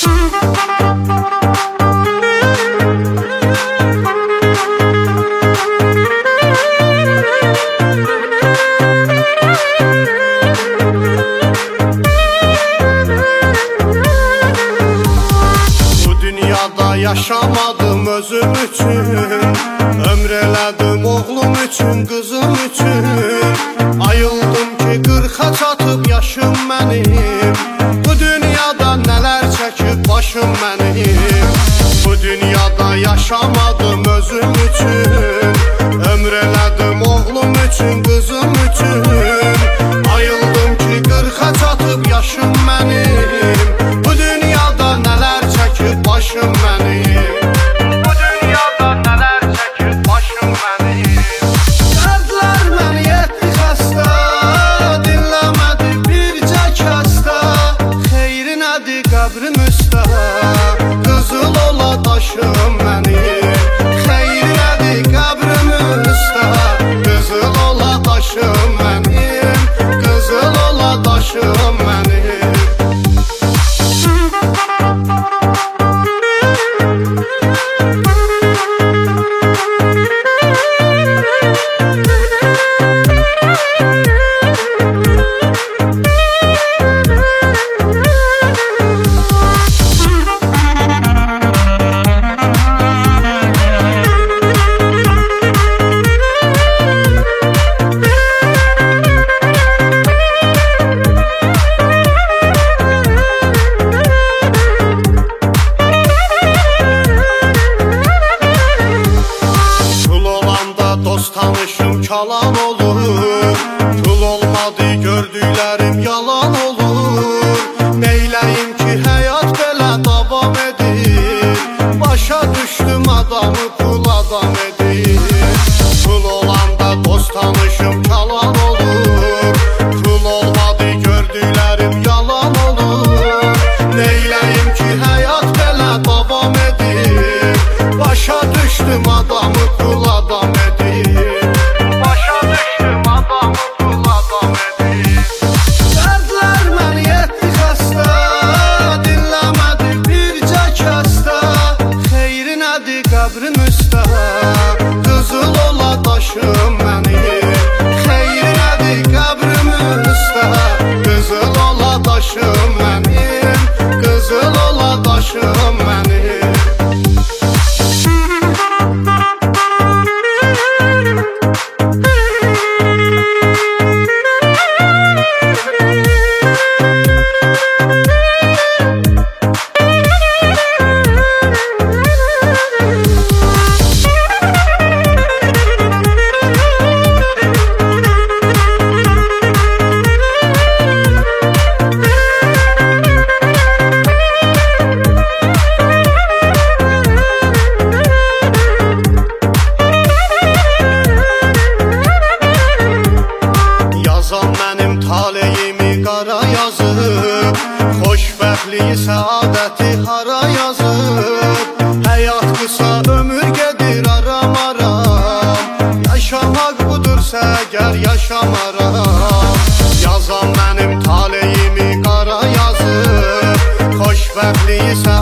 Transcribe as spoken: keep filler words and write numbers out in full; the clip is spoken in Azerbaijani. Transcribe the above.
Yaşamadım özüm üçün, ömr elədim oğlum üçün, qızım üçün. Ayıldım ki qırxa çatıb yaşım mənim, bu dünyada nələr çəkib başım mənim. Bu dünyada yaşamadım özüm üçün, ömr elədim oğlum üçün, qızım üçün. Ayıldım ki qırxa çatıb yaşım mənim, bu dünyada nələr çəkib başım mənim. Qəbrim üstə qızıl ola daşım mənim, xeyir nədir qəbrim üstə qızıl ola daşım mənim, qızıl ola daşım mənim. Dost tanışım kalan olur, kul olmadı gördüklərim yalan olur. Neyləyim ki həyat belə davam edir, başa düşdüm adamı pul adam edir. Kul olanda dost tanışım kalan olur, kul olmadı gördüklərim yalan olur. Neyləyim ki həyat belə davam edir, başa düşdüm adamı pul adam edir. Qəbrim üstə qızıl ola daşım mənim, xeyir nədir qəbrim üstə qızıl ola daşım mənim, qızıl ola daşım mənim. Mənim taleyimi qara yazıb, xoşbəxtliyi, səadəti hara yazıb. Həyat qısa, ömür gedir aram-aram, yaşamaq budursa əgər yaşamaram. Yazan mənim taleyimi qara yazıb, xoşbəxtliyi,